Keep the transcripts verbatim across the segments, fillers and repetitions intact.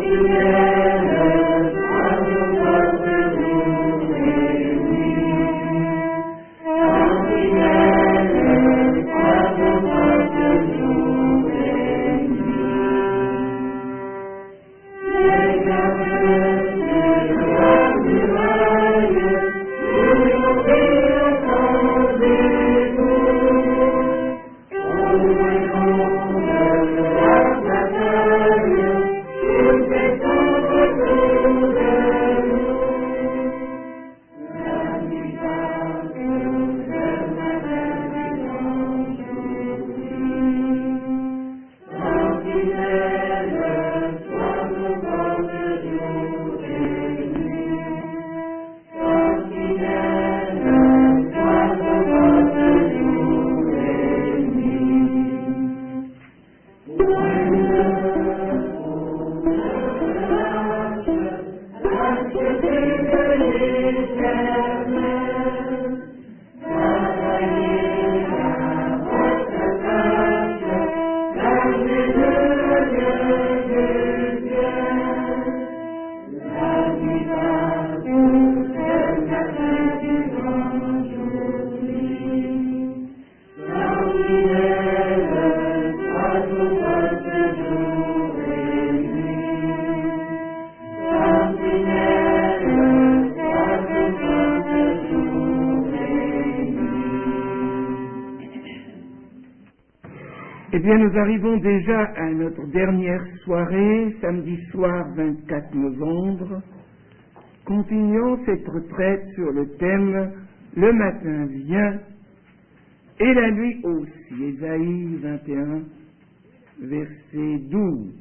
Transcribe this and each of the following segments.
Eh bien, nous arrivons déjà à notre dernière soirée, samedi soir vingt-quatre novembre. Continuons cette retraite sur le thème « Le matin vient et la nuit aussi », Ésaïe vingt et un, verset douze.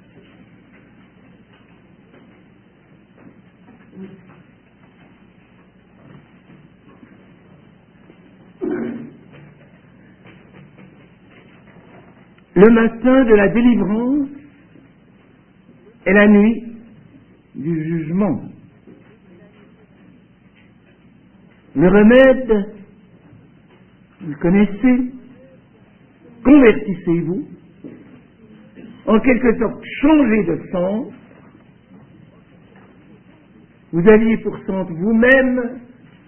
Le matin de la délivrance et la nuit du jugement. Le remède, vous le connaissez, convertissez-vous, en quelque sorte changez de centre, vous aviez pour centre vous-même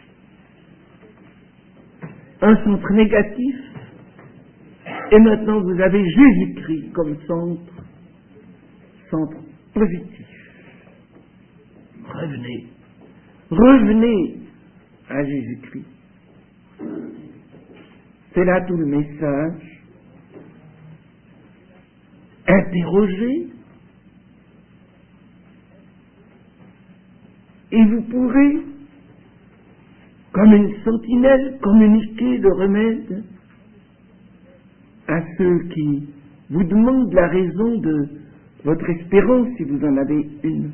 un centre négatif, et maintenant vous avez Jésus-Christ comme centre, centre positif. Revenez, revenez à Jésus-Christ. C'est là tout le message. Interrogez, et vous pourrez, comme une sentinelle, communiquer de remède à ceux qui vous demandent la raison de votre espérance, si vous en avez une.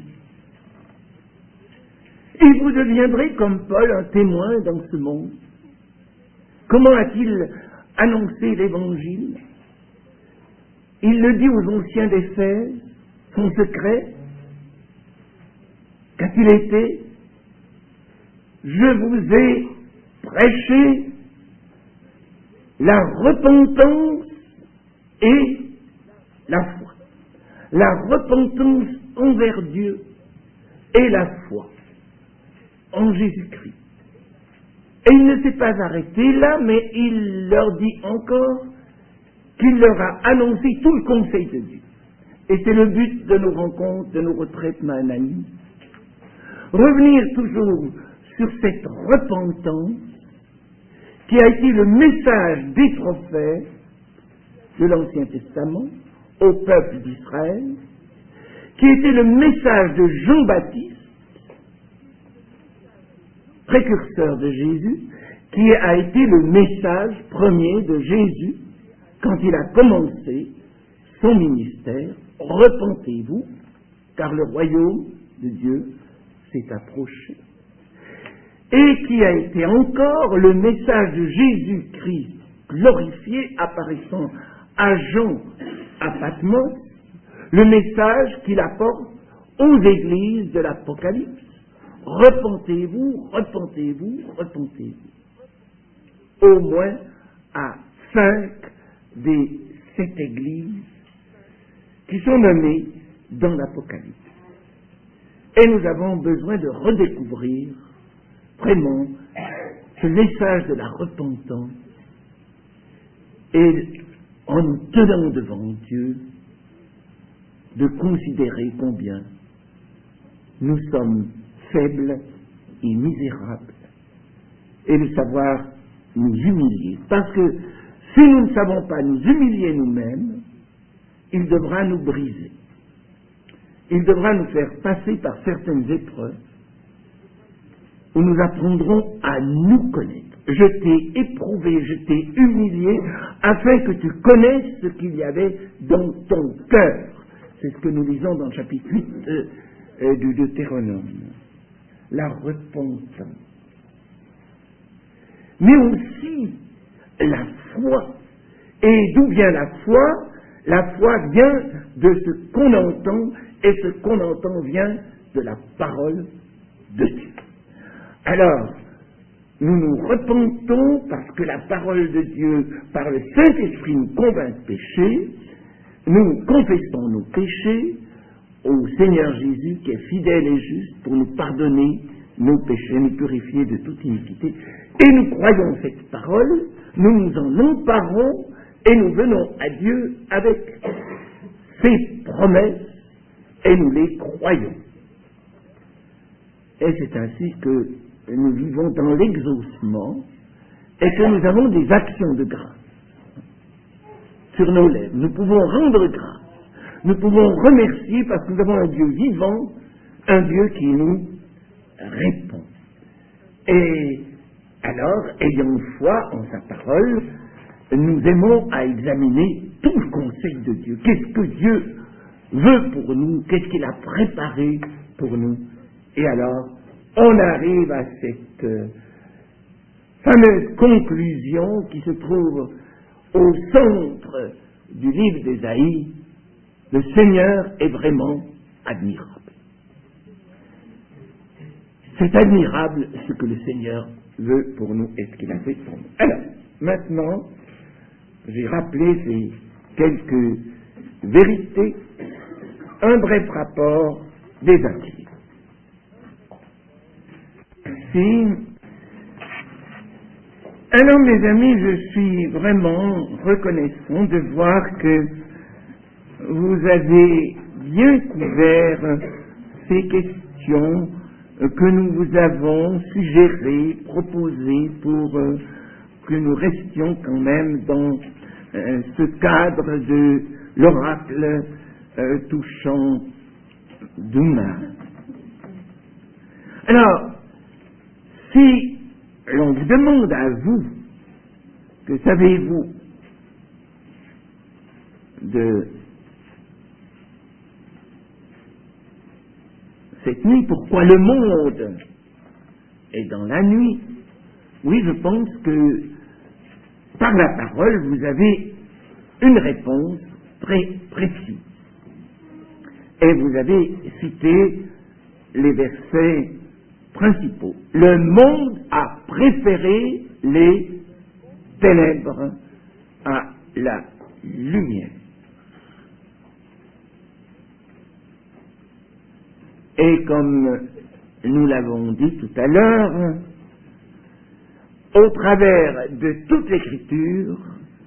Et vous deviendrez, comme Paul, un témoin dans ce monde. Comment a-t-il annoncé l'Évangile? Il le dit aux anciens d'Éphèse, son secret. Qu'a-t-il été? Je vous ai prêché la repentance et la foi. La repentance envers Dieu et la foi en Jésus-Christ. Et il ne s'est pas arrêté là, mais il leur dit encore qu'il leur a annoncé tout le conseil de Dieu. Et c'est le but de nos rencontres, de nos retraites Mahanani. Revenir toujours sur cette repentance qui a été le message des prophètes de l'Ancien Testament au peuple d'Israël, qui était le message de Jean-Baptiste, précurseur de Jésus, qui a été le message premier de Jésus quand il a commencé son ministère. Repentez-vous, car le royaume de Dieu s'est approché. Et qui a été encore le message de Jésus-Christ glorifié apparaissant à Jean à Patmos, le message qu'il apporte aux églises de l'Apocalypse. Repentez-vous, repentez-vous, repentez-vous. Au moins à cinq des sept églises qui sont nommées dans l'Apocalypse. Et nous avons besoin de redécouvrir vraiment ce message de la repentance et en nous tenant devant Dieu, de considérer combien nous sommes faibles et misérables et de savoir nous humilier. Parce que si nous ne savons pas nous humilier nous-mêmes, il devra nous briser. Il devra nous faire passer par certaines épreuves où nous apprendrons à nous connaître. Je t'ai éprouvé, je t'ai humilié, afin que tu connaisses ce qu'il y avait dans ton cœur. C'est ce que nous lisons dans le chapitre huit euh, euh, du Deutéronome. La repentance. Mais aussi la foi. Et d'où vient la foi? La foi vient de ce qu'on entend, et ce qu'on entend vient de la parole de Dieu. Alors, nous nous repentons parce que la parole de Dieu, par le Saint-Esprit, nous convainc de péché. Nous confessons nos péchés au Seigneur Jésus qui est fidèle et juste pour nous pardonner nos péchés, nous purifier de toute iniquité. Et nous croyons cette parole, nous nous en emparons et nous venons à Dieu avec ses promesses et nous les croyons. Et c'est ainsi que nous vivons dans l'exaucement et que nous avons des actions de grâce sur nos lèvres. Nous pouvons rendre grâce. Nous pouvons remercier parce que nous avons un Dieu vivant, un Dieu qui nous répond. Et alors, ayant foi en sa parole, nous aimons à examiner tout le conseil de Dieu. Qu'est-ce que Dieu veut pour nous? Qu'est-ce qu'il a préparé pour nous? Et alors, on arrive à cette euh, fameuse conclusion qui se trouve au centre du livre d'Ésaïe. Le Seigneur est vraiment admirable. C'est admirable ce que le Seigneur veut pour nous et ce qu'il a fait pour nous. Alors, maintenant, j'ai rappelé ces quelques vérités, un bref rapport des acquis. Si, alors mes amis, je suis vraiment reconnaissant de voir que vous avez bien couvert ces questions que nous vous avons suggérées, proposées pour euh, que nous restions quand même dans euh, ce cadre de l'oracle euh, touchant Douma. Alors, si l'on vous demande à vous, que savez-vous de cette nuit, pourquoi le monde est dans la nuit? Oui, je pense que par la parole, vous avez une réponse très précise. Et vous avez cité les versets principaux. Le monde a préféré les ténèbres à la lumière. Et comme nous l'avons dit tout à l'heure, au travers de toute l'Écriture,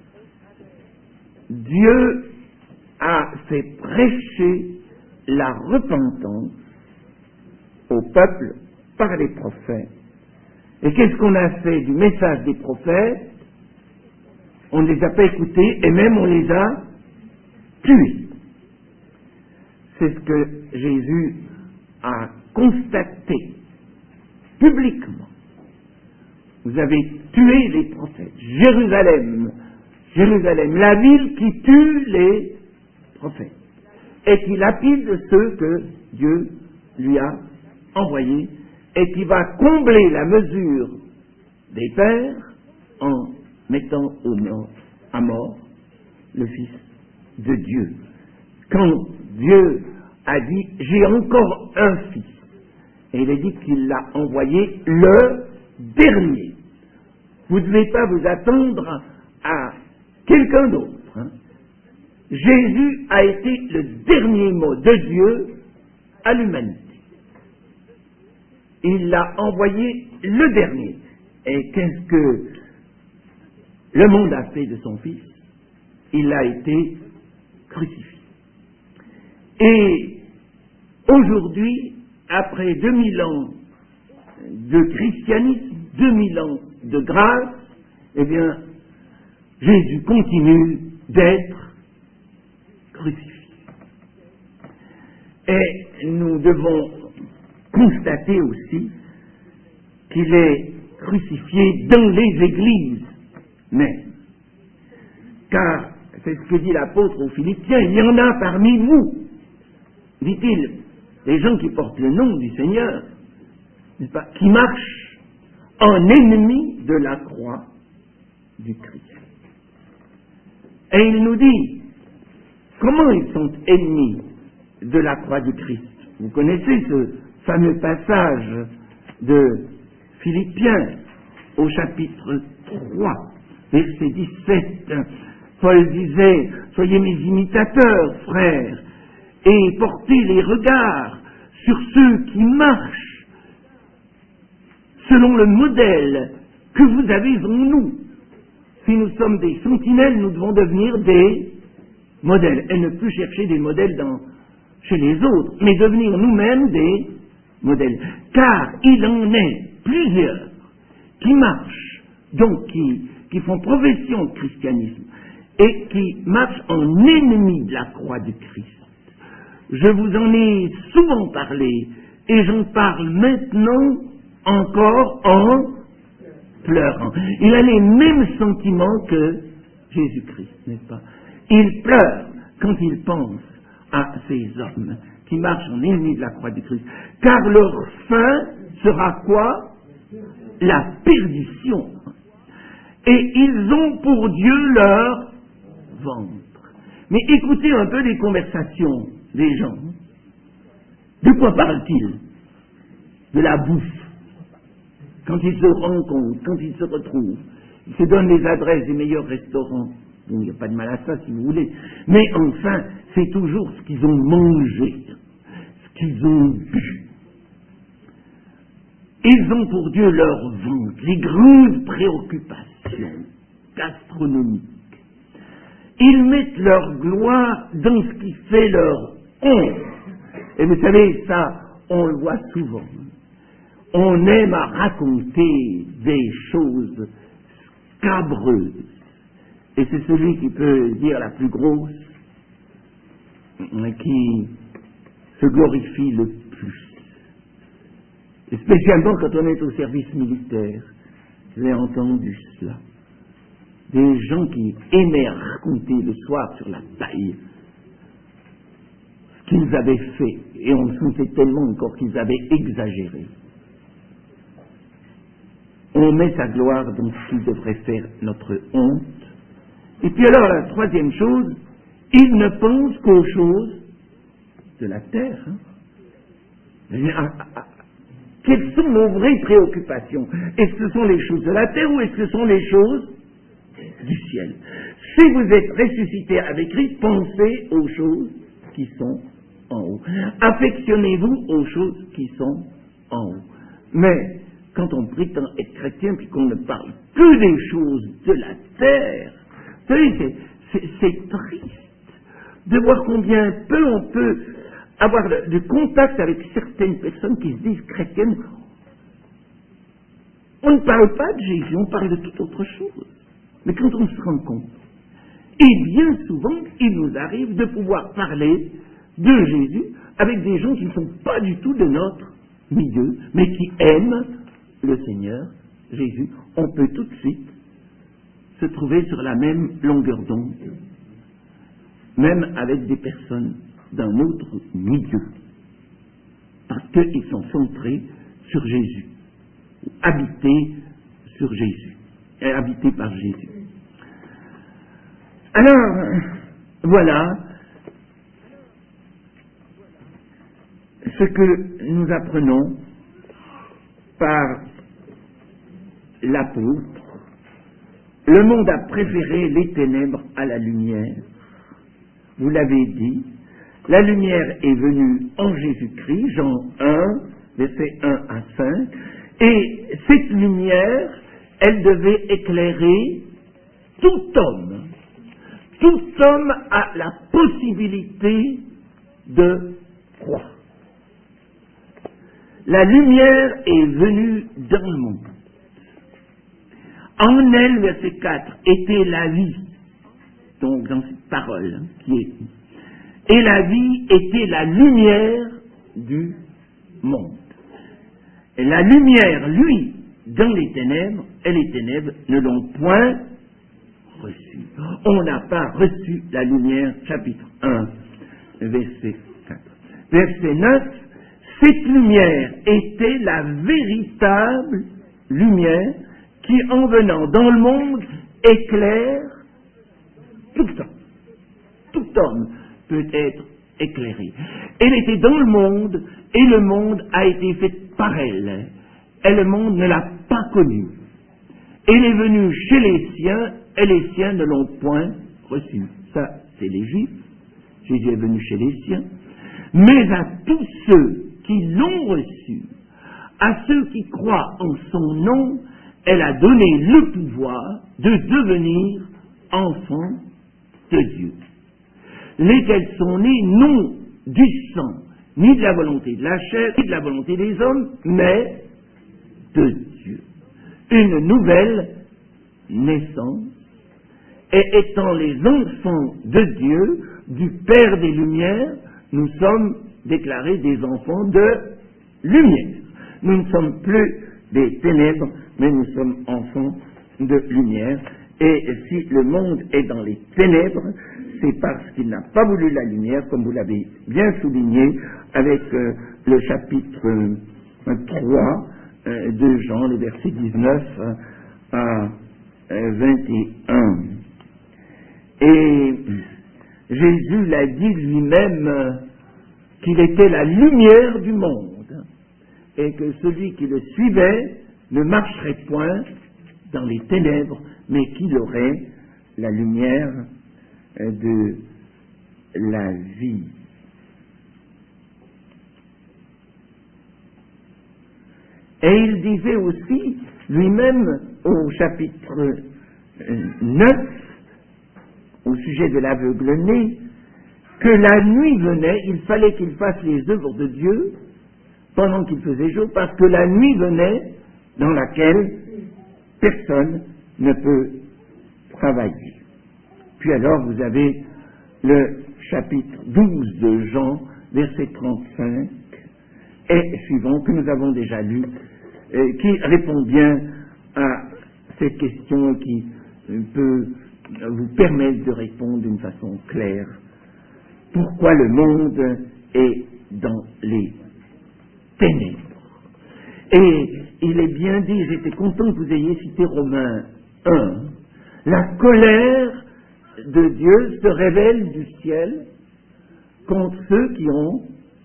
Dieu a fait prêcher la repentance au peuple par les prophètes. Et qu'est-ce qu'on a fait du message des prophètes? On ne les a pas écoutés et même on les a tués. C'est ce que Jésus a constaté publiquement. Vous avez tué les prophètes. Jérusalem, Jérusalem, la ville qui tue les prophètes et qui lapide ceux que Dieu lui a envoyés et qui va combler la mesure des pères en mettant au mort, à mort le Fils de Dieu. Quand Dieu a dit « j'ai encore un fils », et il a dit qu'il l'a envoyé le dernier. Vous ne devez pas vous attendre à quelqu'un d'autre. Hein. Jésus a été le dernier mot de Dieu à l'humanité. il l'a envoyé le dernier. Et qu'est-ce que le monde a fait de son Fils? Il a été crucifié. Et aujourd'hui, après deux mille ans de christianisme, deux mille ans de grâce, eh bien, Jésus continue d'être crucifié. Et nous devons constater aussi qu'il est crucifié dans les églises même. Car, c'est ce que dit l'apôtre aux Philippiens, il y en a parmi vous, dit-il, les gens qui portent le nom du Seigneur, n'est-ce pas, qui marchent en ennemis de la croix du Christ. Et il nous dit, comment ils sont ennemis de la croix du Christ? Vous connaissez ce fameux passage de Philippiens au chapitre trois, verset dix-sept. Paul disait, soyez mes imitateurs, frères, et portez les regards sur ceux qui marchent selon le modèle que vous avez en nous. Si nous sommes des sentinelles, nous devons devenir des modèles, et ne plus chercher des modèles dans, chez les autres, mais devenir nous-mêmes des modèles. Car il en est plusieurs qui marchent, donc qui, qui font profession de christianisme, et qui marchent en ennemis de la croix du Christ. Je vous en ai souvent parlé, et j'en parle maintenant encore en pleurant. Il a les mêmes sentiments que Jésus-Christ, n'est-ce pas? Il pleure quand il pense à ces hommes qui marchent en ennemis de la croix du Christ. Car leur fin sera quoi? La perdition. Et ils ont pour Dieu leur ventre. Mais écoutez un peu les conversations des gens. De quoi parlent-ils? De la bouffe. Quand ils se rencontrent, quand ils se retrouvent, ils se donnent les adresses des meilleurs restaurants. Bon, il n'y a pas de mal à ça si vous voulez. Mais enfin, c'est toujours ce qu'ils ont mangé, ce qu'ils ont bu. Ils ont pour Dieu leur ventre, les grandes préoccupations gastronomiques. Ils mettent leur gloire dans ce qui fait leur honte. Et vous savez, ça, on le voit souvent. On aime à raconter des choses scabreuses. Et c'est celui qui peut dire la plus grosse, qui se glorifie le plus. Et spécialement quand on est au service militaire. J'ai entendu cela. Des gens qui aimaient raconter le soir sur la taille ce qu'ils avaient fait. Et on sentait tellement encore qu'ils avaient exagéré. On met sa gloire dans ce qui devrait faire notre honte. Et puis alors, la troisième chose, ils ne pensent qu'aux choses de la terre. Hein. Ah, ah, ah. Quelles sont nos vraies préoccupations? Est-ce que ce sont les choses de la terre ou est-ce que ce sont les choses du ciel? Si vous êtes ressuscité avec Christ, pensez aux choses qui sont en haut. Affectionnez-vous aux choses qui sont en haut. Mais quand on prétend être chrétien puis qu'on ne parle que des choses de la terre, vous savez, c'est, c'est, c'est triste de voir combien peu on peut avoir de, de contact avec certaines personnes qui se disent chrétiennes. On ne parle pas de Jésus, on parle de toute autre chose. Mais quand on se rend compte, et bien souvent, il nous arrive de pouvoir parler de Jésus avec des gens qui ne sont pas du tout de notre milieu, mais qui aiment le Seigneur Jésus. On peut tout de suite se trouver sur la même longueur d'onde, même avec des personnes d'un autre milieu, parce qu'ils sont centrés sur Jésus, habités sur Jésus, et habités par Jésus. Alors, voilà ce que nous apprenons par l'apôtre. Le monde a préféré les ténèbres à la lumière. Vous l'avez dit, la lumière est venue en Jésus-Christ, Jean un, versets un à cinq, et cette lumière, elle devait éclairer tout homme. Tout homme a la possibilité de croire. La lumière est venue dans le monde. En elle, verset quatre, était la vie. Donc, dans cette parole qui est. Et la vie était la lumière du monde. Et la lumière, lui, dans les ténèbres, et les ténèbres ne l'ont point reçue. On n'a pas reçu la lumière, chapitre un, verset quatre. Verset neuf, cette lumière était la véritable lumière qui, en venant dans le monde, éclaire tout homme. Tout homme peut être éclairé. Elle était dans le monde, et le monde a été fait par elle. Et le monde ne l'a pas connue. Elle est venue chez les siens, et les siens ne l'ont point reçue. Ça, c'est les Juifs. Jésus est venu chez les siens. Mais à tous ceux qui l'ont reçu, à ceux qui croient en son nom, elle a donné le pouvoir de devenir enfants de Dieu. Lesquels sont nés non du sang, ni de la volonté de la chair, ni de la volonté des hommes, mais de Dieu. Une nouvelle naissance, et étant les enfants de Dieu, du Père des Lumières, nous sommes déclarés des enfants de lumière. Nous ne sommes plus des ténèbres, mais nous sommes enfants de lumière. Et si le monde est dans les ténèbres, c'est parce qu'il n'a pas voulu la lumière, comme vous l'avez bien souligné, avec euh, le chapitre euh, trois euh, de Jean, le verset dix-neuf euh, à euh, vingt et un. Et Jésus l'a dit lui-même euh, qu'il était la lumière du monde, et que celui qui le suivait ne marcherait point dans les ténèbres, mais qu'il aurait la lumière de la vie. Et il disait aussi lui-même au chapitre neuf, au sujet de l'aveugle-né, que la nuit venait, il fallait qu'il fasse les œuvres de Dieu pendant qu'il faisait jour, parce que la nuit venait dans laquelle personne ne peut travailler. Puis alors vous avez le chapitre douze de Jean, verset trente-cinq et suivant, que nous avons déjà lu, euh, qui répond bien à cette question et qui euh, peut vous permettre de répondre d'une façon claire. Pourquoi le monde est dans les ténèbres? Et il est bien dit, j'étais content que vous ayez cité Romains un, la colère de Dieu se révèle du ciel contre ceux qui ont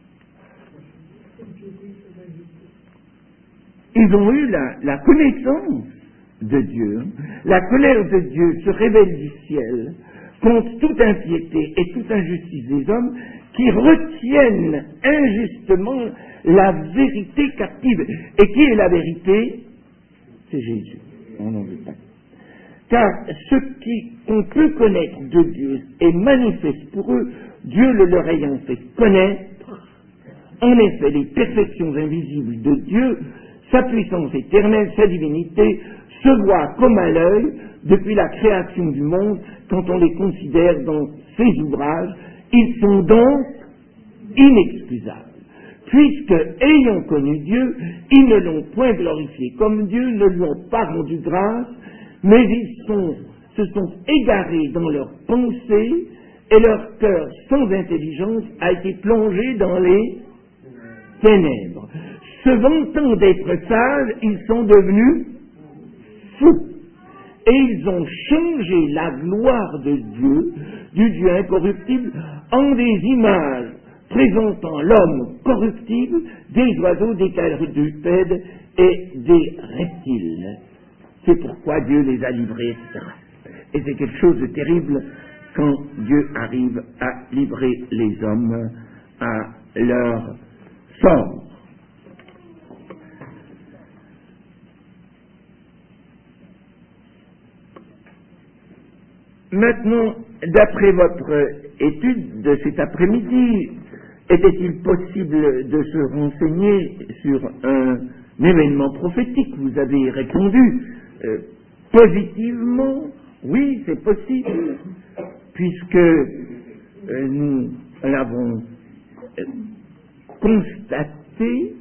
ils ont eu la, la connaissance de Dieu. La colère de Dieu se révèle du ciel contre toute impiété et toute injustice des hommes qui retiennent injustement la vérité captive. Et qui est la vérité? C'est Jésus. On n'en veut pas. Car ce qu'on peut connaître de Dieu est manifeste pour eux, Dieu le leur ayant fait connaître. En effet, les perfections invisibles de Dieu, sa puissance éternelle, sa divinité, se voient comme à l'œil depuis la création du monde quand on les considère dans ses ouvrages. Ils sont donc inexcusables. Puisque, ayant connu Dieu, ils ne l'ont point glorifié comme Dieu, ne lui ont pas rendu grâce, mais ils sont, se sont égarés dans leurs pensées, et leur cœur sans intelligence a été plongé dans les ténèbres. Se vantant d'être sages, ils sont devenus fous. Et ils ont changé la gloire de Dieu, du Dieu incorruptible, en des images présentant l'homme corruptible, des oiseaux, des quadrupèdes et des reptiles. C'est pourquoi Dieu les a livrés, et cetera. Et c'est quelque chose de terrible quand Dieu arrive à livrer les hommes à leur sort. maintenant, d'après votre étude de cet après-midi, était-il possible de se renseigner sur un événement prophétique? Vous avez répondu euh, positivement, oui, c'est possible, puisque euh, nous l'avons euh, constaté,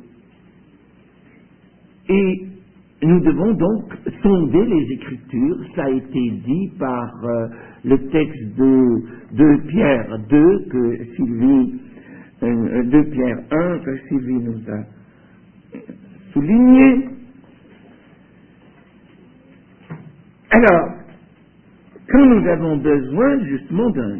et nous devons donc sonder les Écritures. Ça a été dit par euh, le texte de, de Pierre deux, que Sylvie, euh, de Pierre un, que Sylvie nous a souligné. Alors, quand nous avons besoin justement d'un,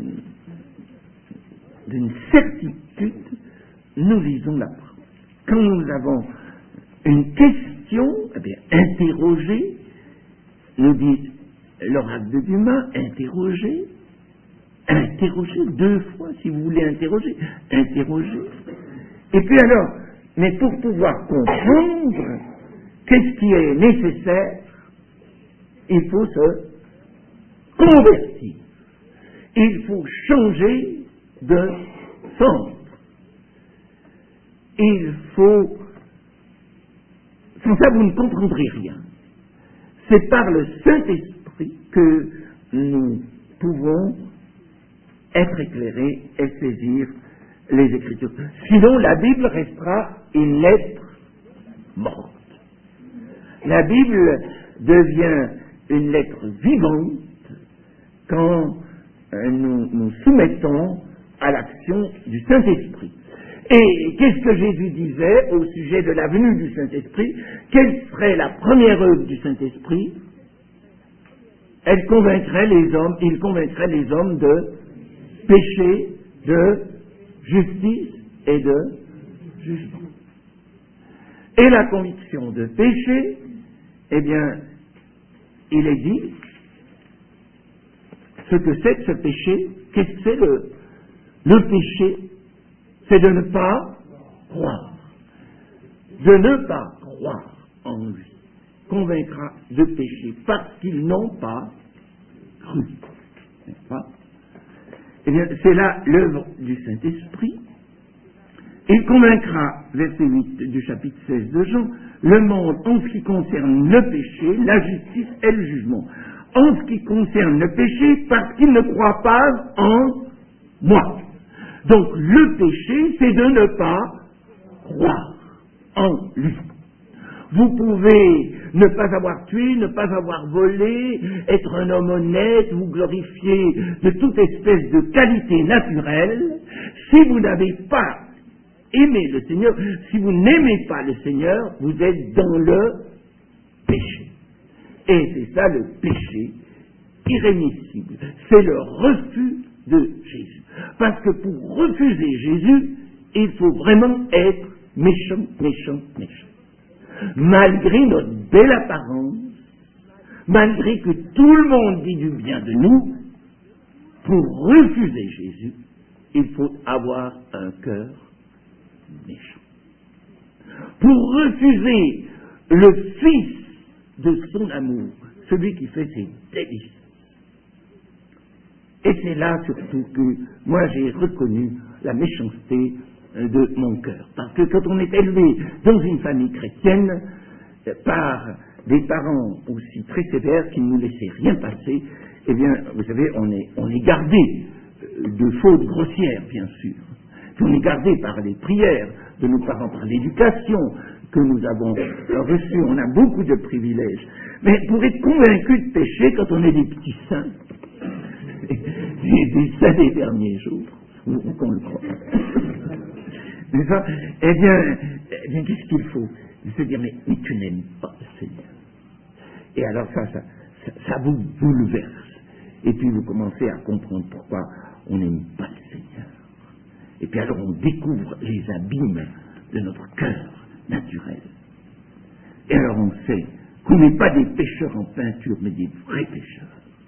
d'une certitude, nous lisons la parole. Quand nous avons une question, eh bien, interroger, nous dit l'oracle de Dumas, interroger, interroger deux fois, si vous voulez interroger, interroger. Et puis alors, mais pour pouvoir comprendre qu'est-ce qui est nécessaire, il faut se convertir. Il faut changer de centre. Il faut... Sans ça, vous ne comprendrez rien. C'est par le Saint-Esprit que nous pouvons être éclairés et saisir les Écritures. Sinon, la Bible restera une lettre morte. La Bible devient une lettre vivante quand nous nous soumettons à l'action du Saint-Esprit. Et qu'est-ce que Jésus disait au sujet de la venue du Saint-Esprit? Quelle serait la première œuvre du Saint-Esprit? Elle convaincrait les hommes, il convaincrait les hommes de péché, de justice et de jugement. Et la conviction de péché, eh bien, il est dit ce que c'est que ce péché. Qu'est-ce que c'est le, le péché? C'est de ne pas croire. De ne pas croire en lui convaincra de péché parce qu'ils n'ont pas cru. N'est-ce pas? Eh bien, c'est là l'œuvre du Saint-Esprit. Il convaincra, verset huit du chapitre seize de Jean, le monde en ce qui concerne le péché, la justice et le jugement. En ce qui concerne le péché, parce qu'il ne croit pas en moi. Donc, le péché, c'est de ne pas croire en lui. Vous pouvez ne pas avoir tué, ne pas avoir volé, être un homme honnête, vous glorifier de toute espèce de qualité naturelle. Si vous n'avez pas aimé le Seigneur, si vous n'aimez pas le Seigneur, vous êtes dans le péché. Et c'est ça le péché irrémissible. C'est le refus de Jésus. Parce que pour refuser Jésus, il faut vraiment être méchant, méchant, méchant. Malgré notre belle apparence, malgré que tout le monde dit du bien de nous, pour refuser Jésus, il faut avoir un cœur méchant. Pour refuser le Fils de son amour, celui qui fait ses délices. Et c'est là surtout que moi j'ai reconnu la méchanceté de mon cœur. Parce que quand on est élevé dans une famille chrétienne, par des parents aussi très sévères qui ne nous laissaient rien passer, eh bien, vous savez, on est, on est gardé de fautes grossières, bien sûr. Puis on est gardé par les prières de nos parents, par l'éducation que nous avons reçue. On a beaucoup de privilèges. Mais pour être convaincu de péché, quand on est des petits saints, des saints des derniers jours, ou qu'on le croit. Eh bien, eh bien qu'est-ce qu'il faut? Il se dire, mais, mais tu n'aimes pas le Seigneur. Et alors ça, ça, ça, ça vous bouleverse. Et puis vous commencez à comprendre pourquoi on n'aime pas le Seigneur. Et puis alors on découvre les abîmes de notre cœur naturel. Et alors on sait qu'on n'est pas des pécheurs en peinture, mais des vrais pécheurs.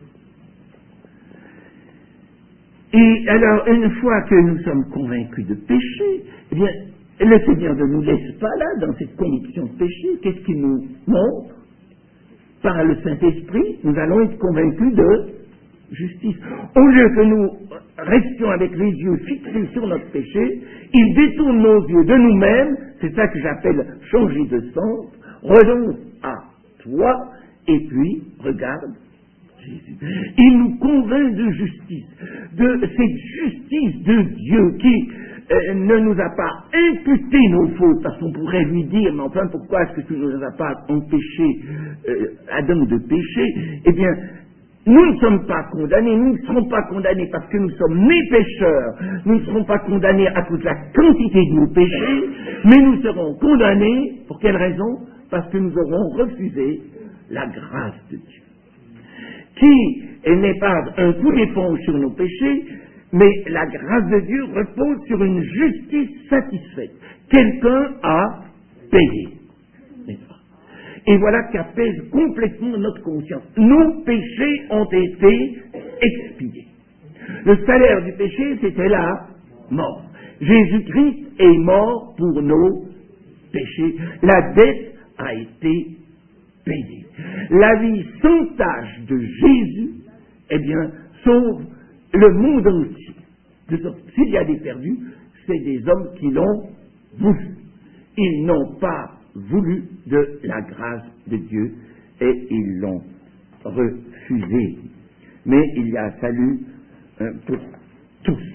Et alors, une fois que nous sommes convaincus de péché, eh bien, le Seigneur ne nous laisse pas là, dans cette conviction de péché. Qu'est-ce qu'il nous montre? Par le Saint-Esprit, nous allons être convaincus de justice. Au lieu que nous restions avec les yeux fixés sur notre péché, il détourne nos yeux de nous-mêmes, c'est ça que j'appelle changer de sens, renonce à toi, et puis regarde Jésus. Il nous convainc de justice, de cette justice de Dieu qui euh, ne nous a pas imputé nos fautes, parce qu'on pourrait lui dire, mais enfin pourquoi est-ce que tu ne nous as pas empêché, euh, Adam, de pécher? Eh bien, nous ne sommes pas condamnés, nous ne serons pas condamnés parce que nous sommes nés pécheurs, nous ne serons pas condamnés à cause de la quantité de nos péchés, mais nous serons condamnés, pour quelle raison? Parce que nous aurons refusé la grâce de Dieu, qui n'est pas un coup d'éponge sur nos péchés, mais la grâce de Dieu repose sur une justice satisfaite. Quelqu'un a payé, n'est-ce pas? Et voilà qu'apaise complètement notre conscience. Nos péchés ont été expiés. Le salaire du péché, c'était la mort. Jésus-Christ est mort pour nos péchés. La dette a été payée. La vie sans tâche de Jésus, eh bien, sauve le monde entier. De sorte, s'il y a des perdus, c'est des hommes qui l'ont voulu. Ils n'ont pas voulu de la grâce de Dieu et ils l'ont refusé. Mais il y a salut euh, pour tous.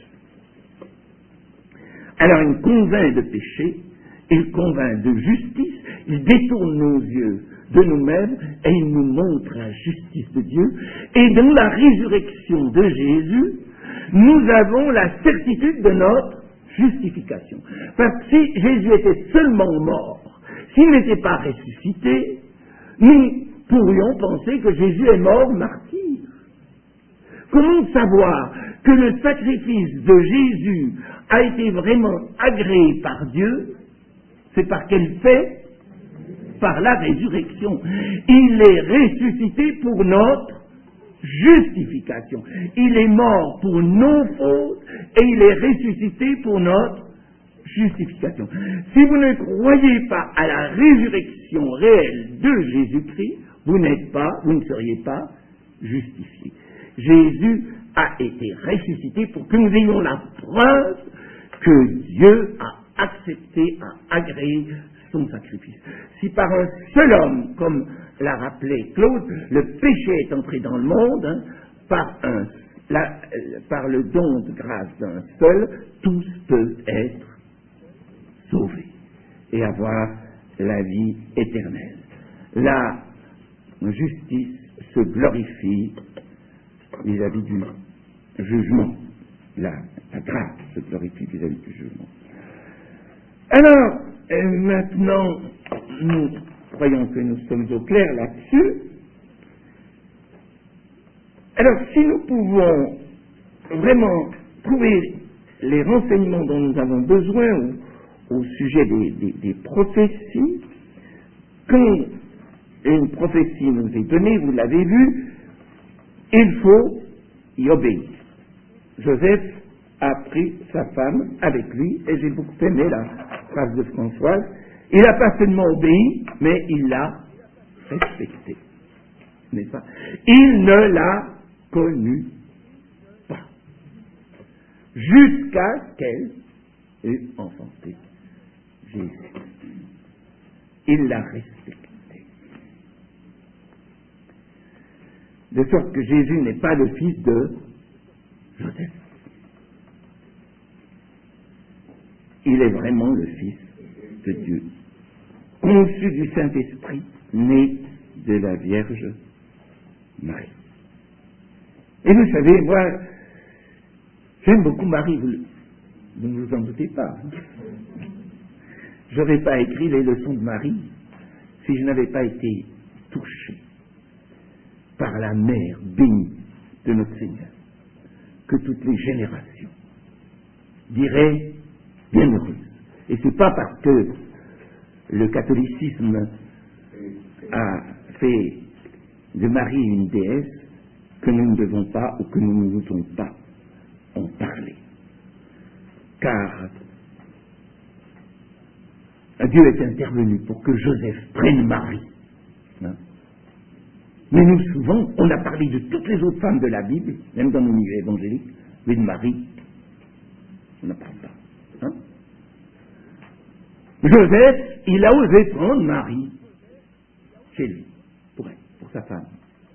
Alors il convainc de péché, il convainc de justice, il détourne nos yeux de nous-mêmes et il nous montre la justice de Dieu. Et dans la résurrection de Jésus, nous avons la certitude de notre justification. Parce que si Jésus était seulement mort, s'il n'était pas ressuscité, nous pourrions penser que Jésus est mort martyr. Comment savoir que le sacrifice de Jésus a été vraiment agréé par Dieu? C'est par quel fait? Par la résurrection. Il est ressuscité pour notre justification. Il est mort pour nos fautes et il est ressuscité pour notre justification. Si vous ne croyez pas à la résurrection réelle de Jésus-Christ, vous n'êtes pas, vous ne seriez pas justifié. Jésus a été ressuscité pour que nous ayons la preuve que Dieu a accepté, a agréé son sacrifice. Si par un seul homme, comme l'a rappelé Claude, le péché est entré dans le monde, hein, par, un, la, euh, par le don de grâce d'un seul, tous peuvent être sauvés et avoir la vie éternelle. La justice se glorifie vis-à-vis du jugement. La, la grâce se glorifie vis-à-vis du jugement. Alors, euh, maintenant, nous croyons que nous sommes au clair là-dessus. Alors, si nous pouvons vraiment trouver les renseignements dont nous avons besoin au, au sujet des, des, des prophéties, quand une prophétie nous est donnée, vous l'avez vu, il faut y obéir. Joseph a pris sa femme avec lui, et j'ai beaucoup aimé la phrase de Françoise, il n'a pas seulement obéi, mais il l'a respecté. N'est-ce pas? Il ne l'a connu pas. Jusqu'à ce qu'elle ait enfanté Jésus. Il l'a respecté. De sorte que Jésus n'est pas le fils de Joseph. Il est vraiment le Fils de Dieu, conçu du Saint-Esprit, né de la Vierge Marie. Et vous savez, moi, j'aime beaucoup Marie, vous, vous ne vous en doutez pas. Je n'aurais pas écrit les leçons de Marie si je n'avais pas été touché par la mère bénie de notre Seigneur, que toutes les générations diraient bienheureuse. Et ce n'est pas parce que le catholicisme a fait de Marie une déesse que nous ne devons pas ou que nous ne devons pas en parler. Car Dieu est intervenu pour que Joseph prenne Marie. Hein? Mais nous, souvent, on a parlé de toutes les autres femmes de la Bible, même dans nos milieux évangéliques, mais de Marie, on n'en parle pas. Hein? Joseph, il a osé prendre Marie chez lui, pour elle, pour sa femme.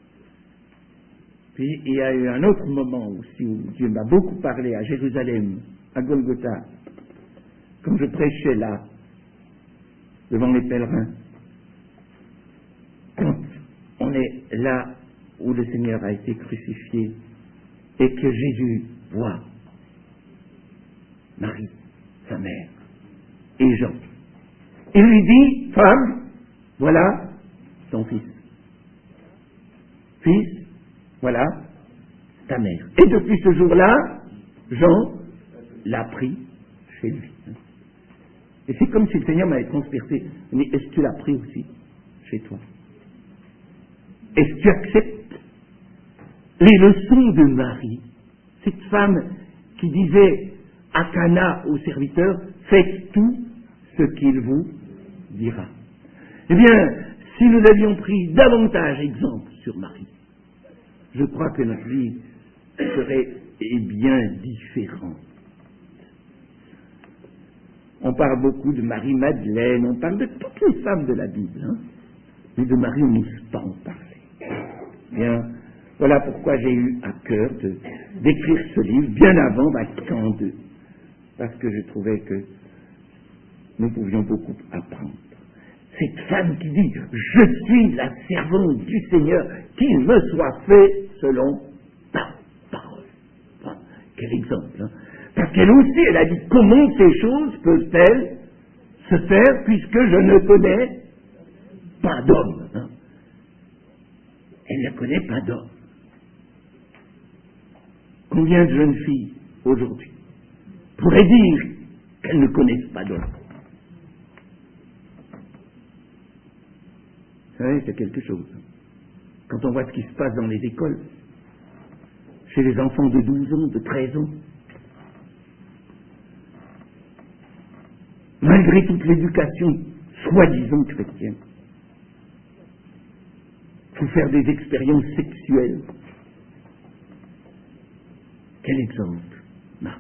Puis il y a eu un autre moment aussi où Dieu m'a beaucoup parlé à Jérusalem, à Golgotha, quand je prêchais là, devant les pèlerins. Quand on est là où le Seigneur a été crucifié et que Jésus voit Marie, sa mère, et Jean, il lui dit, femme, voilà ton fils. Fils, voilà ta mère. Et depuis ce jour-là, Jean l'a pris chez lui. Et c'est comme si le Seigneur m'avait transpercé. Mais est-ce que tu l'as pris aussi chez toi? Est-ce que tu acceptes les leçons de Marie, cette femme qui disait à Cana aux serviteurs, faites tout ce qu'il vous dira. Eh bien, si nous avions pris davantage exemple sur Marie, je crois que notre vie serait eh bien différente. On parle beaucoup de Marie-Madeleine, on parle de toutes les femmes de la Bible, hein? Mais de Marie, on n'ose pas en parler. Bien, voilà pourquoi j'ai eu à cœur de, d'écrire ce livre bien avant Vatican deux, parce que je trouvais que nous pouvions beaucoup apprendre. Cette femme qui dit « Je suis la servante du Seigneur, qu'il me soit fait selon ta parole. » Enfin, quel exemple, hein? Parce qu'elle aussi, elle a dit « Comment ces choses peuvent-elles se faire puisque je ne connais pas d'homme hein? » Elle ne connaît pas d'homme. Combien de jeunes filles, aujourd'hui, pourraient dire qu'elles ne connaissent pas d'homme? Vous savez, c'est quelque chose. Quand on voit ce qui se passe dans les écoles, chez les enfants de douze ans, de treize ans, malgré toute l'éducation soi-disant chrétienne, il faut faire des expériences sexuelles. Quel exemple, Marie.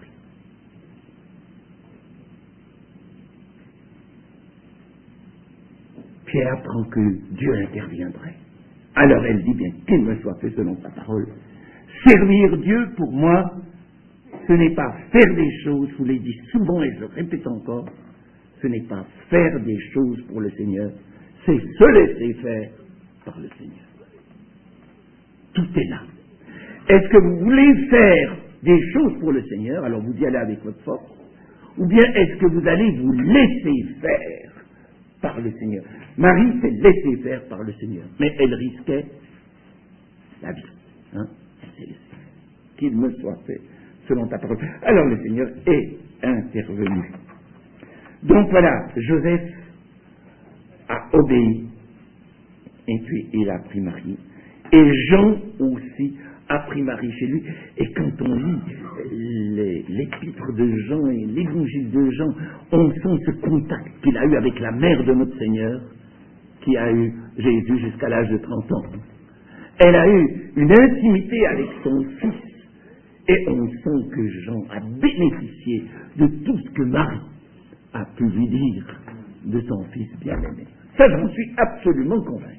Puis elle apprend que Dieu interviendrait. Alors elle dit bien qu'il me soit fait selon sa parole. Servir Dieu, pour moi, ce n'est pas faire des choses, je vous l'ai dit souvent et je le répète encore, ce n'est pas faire des choses pour le Seigneur, c'est se laisser faire par le Seigneur. Tout est là. Est-ce que vous voulez faire des choses pour le Seigneur, alors vous y allez avec votre force, ou bien est-ce que vous allez vous laisser faire par le Seigneur? Marie s'est laissée faire par le Seigneur, mais elle risquait la vie. Hein? Elle s'est laissée faire. Qu'il me soit fait selon ta parole. Alors le Seigneur est intervenu. Donc voilà, Joseph a obéi, et puis il a pris Marie. Et Jean aussi a pris Marie chez lui. Et quand on lit les, l'épître de Jean et l'évangile de Jean, on sent ce contact qu'il a eu avec la mère de notre Seigneur, qui a eu Jésus jusqu'à l'âge de trente ans. Elle a eu une intimité avec son fils. Et on sent que Jean a bénéficié de tout ce que Marie a pu lui dire de son fils bien-aimé. Ça, j'en suis absolument convaincu.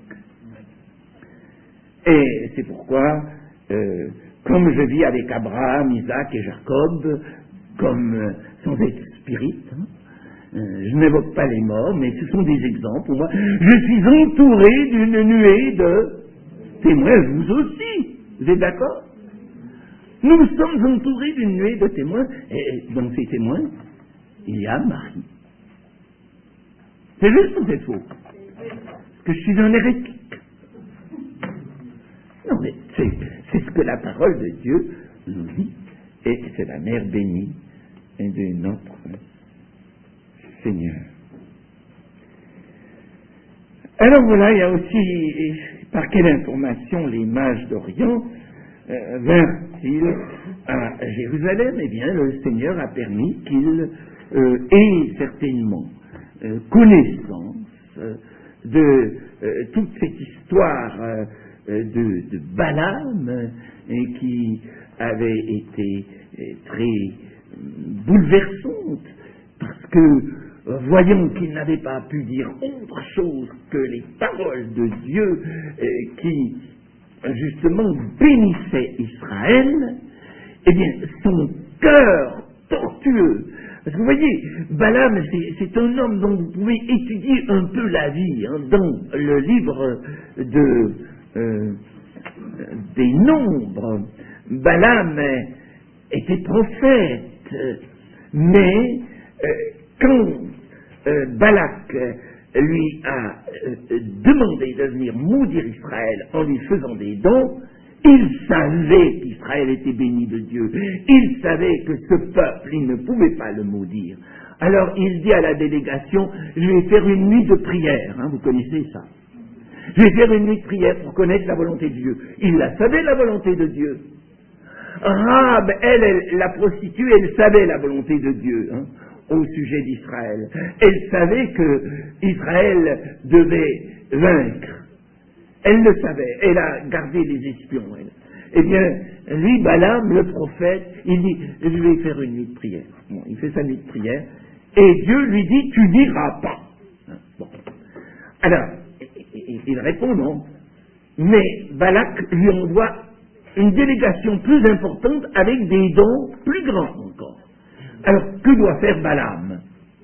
Et c'est pourquoi, euh, comme je vis avec Abraham, Isaac et Jacob, comme euh, sans être spirit, hein, euh, je n'évoque pas les morts, mais ce sont des exemples pour moi. Je suis entouré d'une nuée de témoins, vous aussi. Vous êtes d'accord? Nous sommes entourés d'une nuée de témoins, et dans ces témoins, il y a Marie. C'est juste ou c'est faux? Parce que je suis un hérétique. Non, mais c'est, c'est ce que la parole de Dieu nous dit, et c'est la mère bénie de notre Seigneur. Alors voilà, il y a aussi, par quelle information les mages d'Orient euh, vinrent-ils à Jérusalem? Eh bien, le Seigneur a permis qu'ils euh, aient certainement euh, connaissance euh, de euh, toute cette histoire euh, euh, de, de Balaam, euh, qui avait été euh, très euh, bouleversante, parce que, euh, voyant qu'il n'avait pas pu dire autre chose que les paroles de Dieu euh, qui, justement, bénissaient Israël, eh bien, son cœur tortueux. Parce que vous voyez, Balaam, c'est un homme dont vous pouvez étudier un peu la vie, hein, dans le livre de, euh, des Nombres. Balaam était prophète, mais euh, quand euh, Balak lui a euh, demandé de venir maudire Israël en lui faisant des dons, il savait qu'Israël était béni de Dieu. Il savait que ce peuple, il ne pouvait pas le maudire. Alors il dit à la délégation, je vais faire une nuit de prière, hein, vous connaissez ça. Je vais faire une nuit de prière pour connaître la volonté de Dieu. Il la savait, la volonté de Dieu. Rahab, elle, elle, la prostituée, elle savait la volonté de Dieu, hein, au sujet d'Israël. Elle savait que Israël devait vaincre. Elle le savait, elle a gardé les espions, elle. Eh bien, lui, Balaam, le prophète, il dit, je vais faire une nuit de prière. Bon, il fait sa nuit de prière, et Dieu lui dit, tu n'iras pas. Bon. Alors, il répond non, mais Balak lui envoie une délégation plus importante avec des dons plus grands encore. Alors, que doit faire Balaam?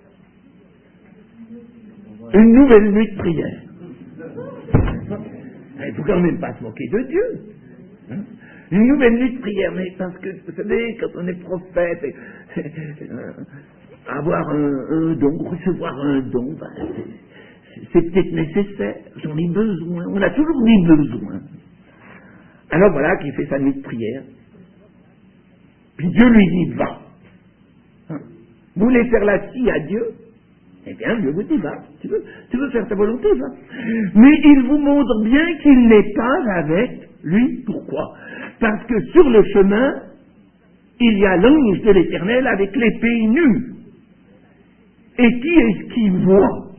Une nouvelle nuit de prière. Il ne faut quand même pas se moquer de Dieu. Hein? Une nouvelle nuit de prière, mais parce que, vous savez, quand on est prophète, et, euh, avoir un, un don, recevoir un don, ben, c'est peut-être nécessaire, j'en ai besoin, on a toujours des besoins. Alors voilà qu'il fait sa nuit de prière. Puis Dieu lui dit, va. Hein? Vous voulez faire la scie à Dieu? Eh bien, Dieu vous dit, va. Tu veux, tu veux faire ta volonté, va. Mais il vous montre bien qu'il n'est pas avec lui. Pourquoi? Parce que sur le chemin, il y a l'ange de l'Éternel avec l'épée nue. Et qui est-ce qui voit?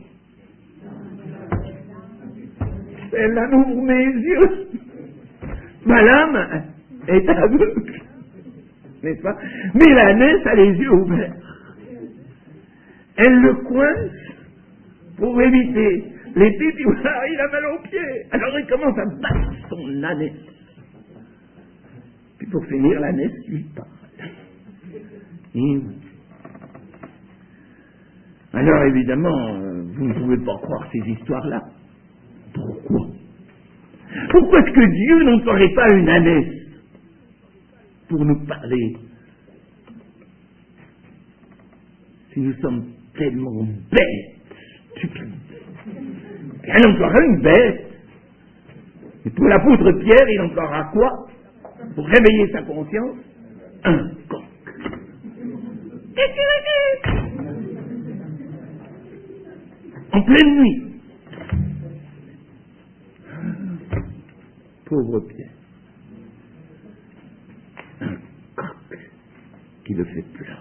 Elle ouvre mes yeux. Balaam est aveugle, n'est-ce pas? Mais l'ânesse a les yeux ouverts. Elle le coince pour éviter l'épée, puis voilà, il a mal aux pieds. Alors il commence à battre son ânesse. Puis pour finir, l'ânesse lui parle. Et... Alors évidemment, vous ne pouvez pas croire ces histoires-là. Pourquoi? Pourquoi est-ce que Dieu n'emploierait pas une ânesse pour nous parler? Si nous sommes tellement bêtes, stupides. Il emploiera une bête. Et pour l'apôtre Pierre, il emploiera quoi? Pour réveiller sa conscience? Un coq. En pleine nuit. Pauvre Pierre. Un coq qui le fait pleurer.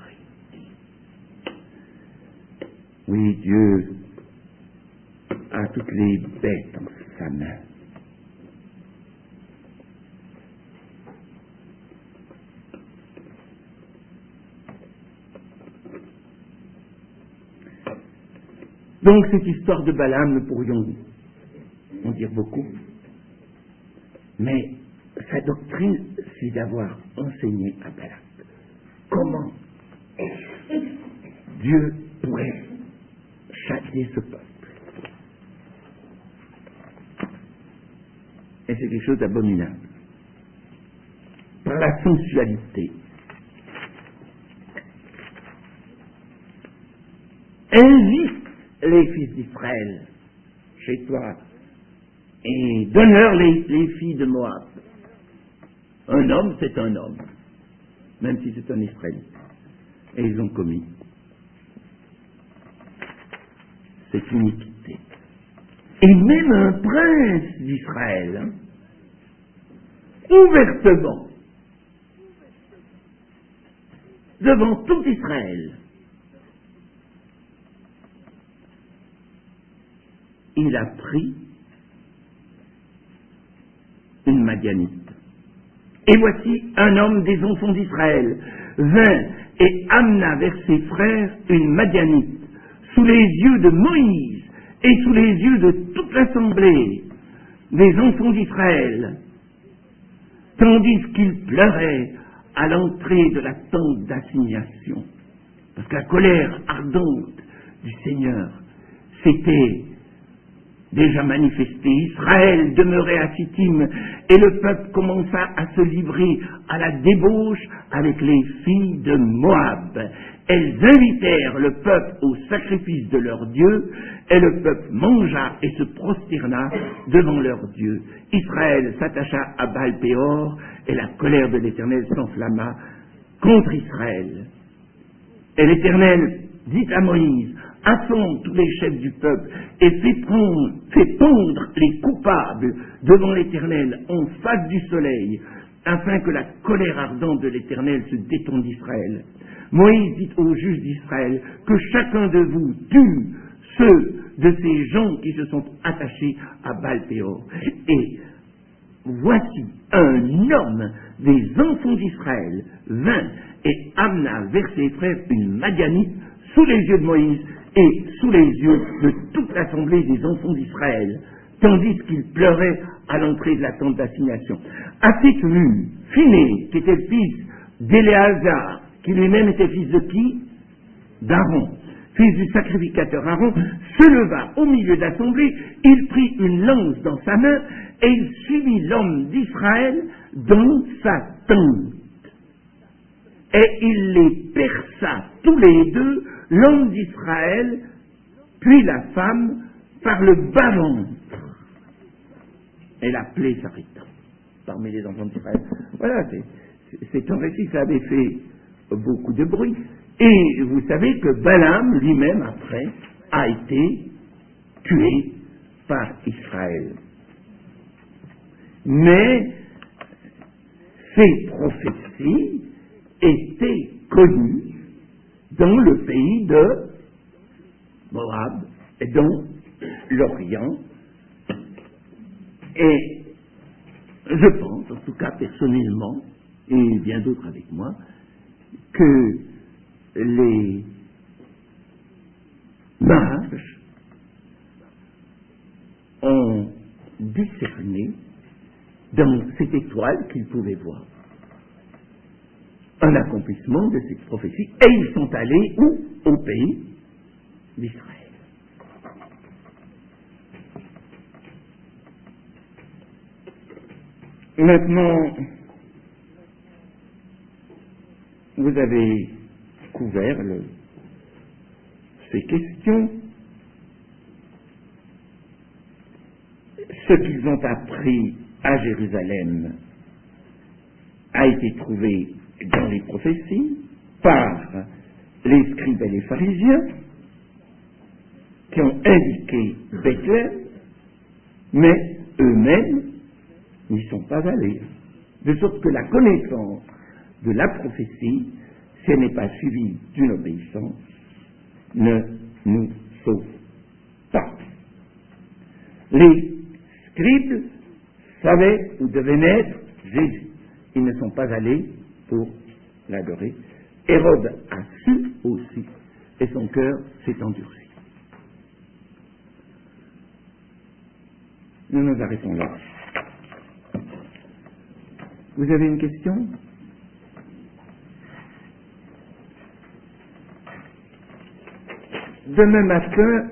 Oui, Dieu a toutes les bêtes en sa main. Donc, cette histoire de Balaam, nous pourrions en dire beaucoup. Mais sa doctrine, c'est d'avoir enseigné à Balak comment Dieu pourrait châtier ce peuple. Et c'est quelque chose d'abominable. Par la sensualité. Invite les fils d'Israël chez toi et donne-leur les, les filles de Moab. Un homme, c'est un homme, même si c'est un Israélite. Et ils ont commis cette iniquité. Et même un prince d'Israël, hein, ouvertement, devant tout Israël, il a pris une Madianite. Et voici un homme des enfants d'Israël vint et amena vers ses frères une Madianite, sous les yeux de Moïse et sous les yeux de toute l'assemblée des enfants d'Israël, tandis qu'ils pleuraient à l'entrée de la tente d'assignation. Parce que la colère ardente du Seigneur s'était déjà manifestée. Israël demeurait à Sittim et le peuple commença à se livrer à la débauche avec les filles de Moab. Elles invitèrent le peuple au sacrifice de leur Dieu, et le peuple mangea et se prosterna devant leur Dieu. Israël s'attacha à Baal-Péor, et la colère de l'Éternel s'enflamma contre Israël. Et l'Éternel dit à Moïse: assemble tous les chefs du peuple et fais prendre, fais pondre les coupables devant l'Éternel en face du soleil, afin que la colère ardente de l'Éternel se détourne d'Israël. Moïse dit aux juges d'Israël que chacun de vous tue ceux de ces gens qui se sont attachés à Baal-Péor. Et voici un homme des enfants d'Israël vint et amena vers ses frères une Madianite sous les yeux de Moïse et sous les yeux de toute l'assemblée des enfants d'Israël, tandis qu'ils pleuraient à l'entrée de la tente d'assignation. À cette vue, Phiné, qui était le fils d'Éléazar, qui lui-même était fils de qui? D'Aaron, fils du sacrificateur Aaron, se leva au milieu de l'assemblée, il prit une lance dans sa main, et il suivit l'homme d'Israël dans sa tente. Et il les perça tous les deux, l'homme d'Israël, puis la femme, par le bas-ventre. Et la plaie s'arrêta parmi les enfants d'Israël. Voilà, c'est, c'est un récit qui avait fait beaucoup de bruit. Et vous savez que Balaam, lui-même, après, a été tué par Israël. Mais ces prophéties étaient connues dans le pays de Moab et dans l'Orient. Et je pense, en tout cas personnellement, et bien d'autres avec moi, que les mages ont discerné dans cette étoile qu'ils pouvaient voir un accomplissement de cette prophétie, et ils sont allés où? Au pays d'Israël. Maintenant, vous avez couvert le, ces questions. Ce qu'ils ont appris à Jérusalem a été trouvé dans les prophéties par les scribes et les pharisiens qui ont indiqué Bethléem, mais eux-mêmes n'y sont pas allés. De sorte que la connaissance de la prophétie, si elle n'est pas suivie d'une obéissance, ne nous sauve pas. Les scribes savaient où devait naître Jésus. Ils ne sont pas allés pour l'adorer. Hérode a su aussi, et son cœur s'est endurci. Nous nous arrêtons là. Vous avez une question? Demain matin,